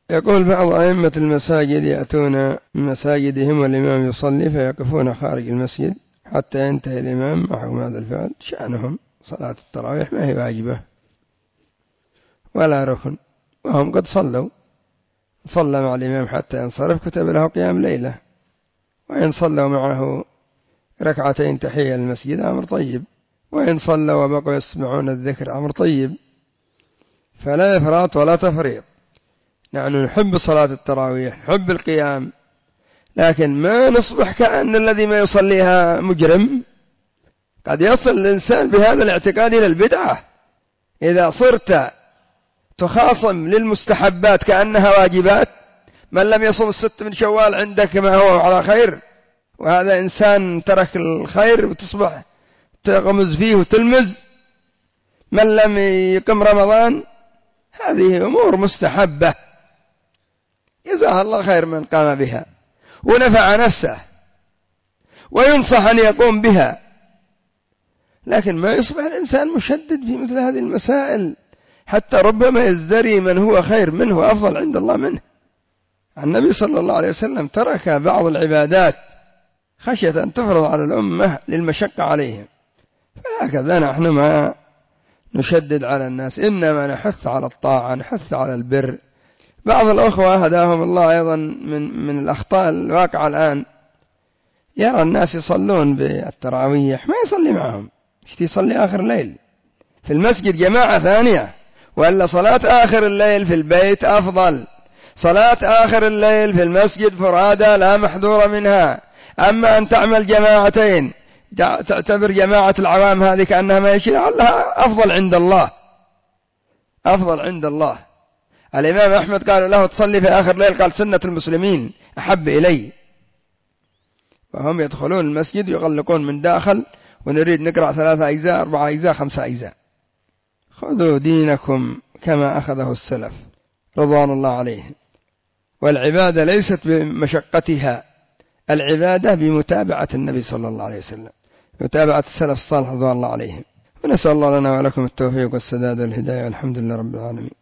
يقول بعض أئمة المساجد يأتون من مساجدهم والإمام يصلي فيقفون خارج المسجد حتى ينتهي الإمام معهم هذا الفعل. شأنهم، صلاة التراويح ما هي واجبة ولا ركن، وهم قد صلى مع الإمام حتى ينصرف كتب له قيام ليلة، وإن صلوا معه ركعتين تحية للمسجد أمر طيب، وإن صلوا وبقوا يسمعون الذكر أمر طيب، فلا إفراط ولا تفريط. نحن نحب صلاة التراويح، نحب القيام، لكن ما نصبح كأن الذي ما يصليها مجرم. قد يصل الإنسان بهذا الاعتقاد إلى البدعة إذا صرت تخاصم للمستحبات كأنها واجبات. من لم يصل 6 من شوال عندك ما هو على خير، وهذا إنسان ترك الخير وتصبح تغمز فيه وتلمز. من لم يقم رمضان، هذه أمور مستحبة جزاه الله خير من قام بها ونفع نفسه وينصح أن يقوم بها، لكن ما يصبح الإنسان مشدد في مثل هذه المسائل حتى ربما يزدري من هو خير منه وأفضل عند الله منه. النبي صلى الله عليه وسلم ترك بعض العبادات خشية أن تفرض على الأمة للمشقة عليهم، فهكذا نحن ما نشدد على الناس، إنما نحث على الطاعة، نحث على البر. بعض الأخوة هداهم الله أيضا من الأخطاء الواقعة الآن، يرى الناس يصلون بالتراويح ما يصلي معهم، يصلي آخر الليل في المسجد جماعة ثانية، وإلا صلاة آخر الليل في البيت أفضل. صلاة آخر الليل في المسجد فرادى لا محذور منها. أما أن تعمل جماعتين تعتبر جماعة العوام هذه كأنها ما يشير لعلها أفضل عند الله، أفضل عند الله. الإمام أحمد قال له تصلي في آخر الليل، قال سنة المسلمين أحب إلي. وهم يدخلون المسجد يغلقون من داخل، ونريد نقرأ 3 أجزاء 4 أجزاء 5 أجزاء. خذوا دينكم كما أخذه السلف رضوان الله عليهم. والعبادة ليست بمشقتها، العبادة بمتابعة النبي صلى الله عليه وسلم، متابعة السلف الصالح رضوان الله عليهم. ونسأل الله لنا ولكم التوفيق والسداد والهداية، والحمد لله رب العالمين.